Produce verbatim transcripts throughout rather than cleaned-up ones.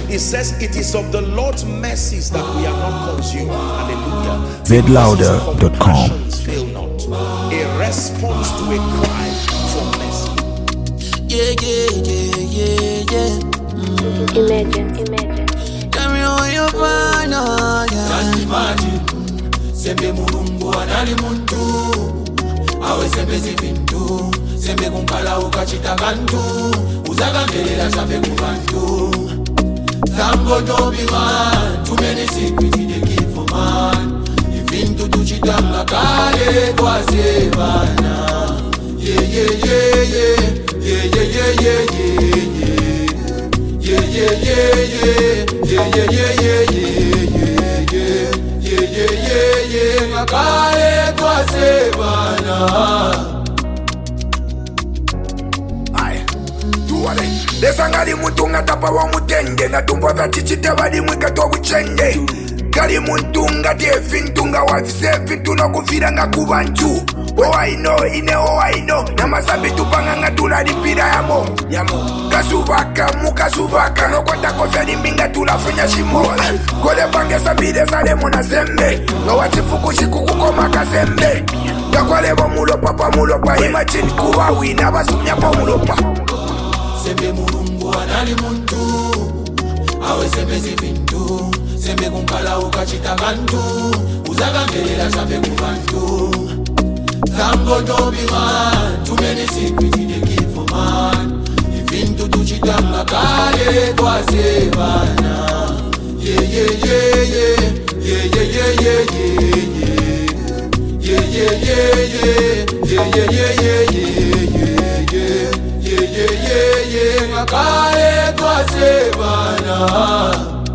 It says it is of the Lord's mercies that we are not consumed. Hallelujah. Z louder dot com. Fail not. A response to a cry for mercy. Yeah, yeah, yeah, yeah, yeah. Mm. Imagine, imagine. Tell me how you find out, yeah. Just imagine. Sembe mulungu anali muntu. Awe sembe zivintu. Sembe kunkala ukachita kantu. Uzakangelela chambe kubantu. Thank God don't be man. Too many secrets in the give for man. Even to do chitanga kale kwa sevana. Yeah, yeah, yeah, yeah. Yeah, yeah, yeah, yeah, yeah, yeah, yeah, yeah, yeah, yeah, yeah, yeah, yeah, yeah, yeah, yeah, yeah, yeah, makale kwa sevana. Desangari muntunga tapa wa mutenge na tumbo za chichite wadi mwika to buchenge Kali muntunga defi ntunga wa visefi tunakufira nga kubanchu Oh I know, ine oh I know na masambi tupanga nga tulalipira yamo Yamo Kasubaka, mukasubaka no kwata kofya limbinga tulafunya shimo Kole pange sabide sale muna sembe No wachifuku shiku kukoma kasembe Kakwale wa mulopa pa mulopa Imagine kuwa wina basumnya pa mulopa Sembe mulungu anali muntu. Awe sembe zivintu. Sembe kunkala ukachita kantu. Uzakangelela chambe kubantu. Thank God don't be man. Too many secrets in the give for man. Ivintu tuchitanga kale kwa sevana. Yeah, yeah, yeah, yeah. Yeah, yeah, yeah, yeah, yeah, yeah. Yeah, yeah, yeah, yeah. Yeah, yeah, yeah, yeah, yeah, yeah. Yeah, yeah, yeah, yeah, makale kwa sevana.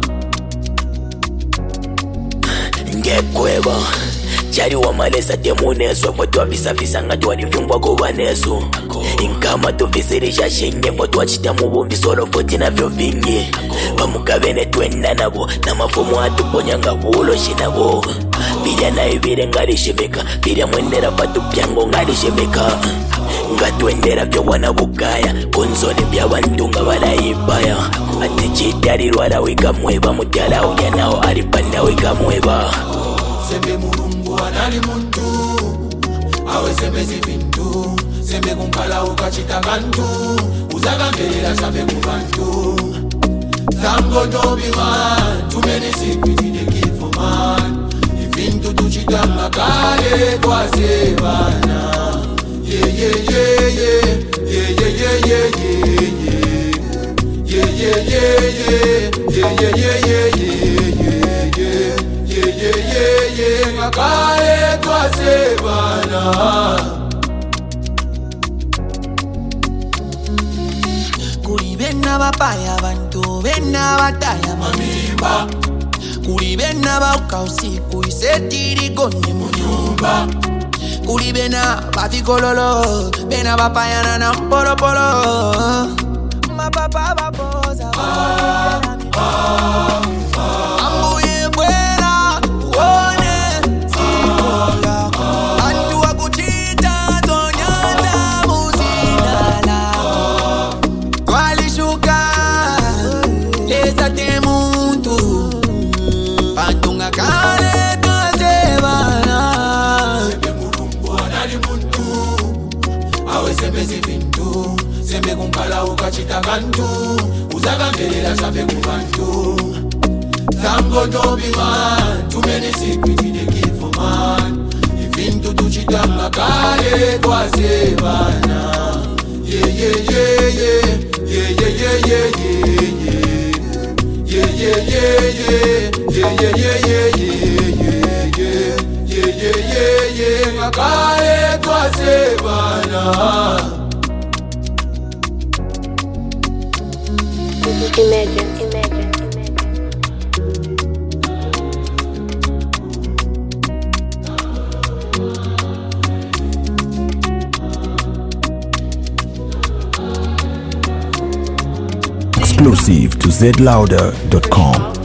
Ngekweba Chari wa malesa temuneso Fotu wa visa visa ngati wa nifungwa kuwa neso Inkama tu visirisha shinge Fotu wa chita mubu visoro foti na vyo vingi Pamukavene tuenda nabo Na mafumu atu ponyanga ulo shinabo Pira na ibire ngari shivika Pira mwendera patu pyango ngari shivika Ngatwendera vyo wana bukaya Kunzoni vya wandunga wala ibaya Ati chitari rwala wika mweba Mutiala uja nao aripanda wika mweba Sembe mulungu anali muntu. Awe sembe zivintu. Sembe kunkala ukachita kantu. Uzakangelela chambe kubantu. Thank God don't be man. Too many secrets in the give for man. Ivintu tuchitanga kale kwa sevana. Yeah, yeah, yeah, yeah. Yeah, yeah, yeah, yeah, yeah, yeah. Yeah, yeah, yeah, yeah. Yeah, yeah, yeah, yeah, yeah, yeah. Yeah, yeah, yeah, yeah, makale kwa sevana. Kuri bena bapaya bantu bena bataya Mamimba. Kuri bena bauka usiku isetiri kone munyumba Kuri bena bafikololo bena bapaya na mpolo polo Mapapa baboza Ah, ah, ah. Ambuye bwela uone sikola Antu wakuchita zonyaza muzina lako Twalishuka leza temuntu Pantunga kale twazebana Sembe mulungu anali muntu. Awe sembe zivintu. Sembe kunkala ukachita kantu. Uzakangelela chambe kubantu. Thank God don't be man. Too many secrets in the give for man. Ivintu tuchitanga kale kwa sevana. Yeah, yeah, yeah, yeah. Yeah, yeah, yeah, yeah, yeah, yeah. Yeah, yeah, yeah, yeah. Yeah, yeah, yeah, yeah, yeah, yeah. Yeah, yeah, yeah, yeah. Makale kwa sevana. Imagine, imagine, imagine. Exclusive to Z louder dot com.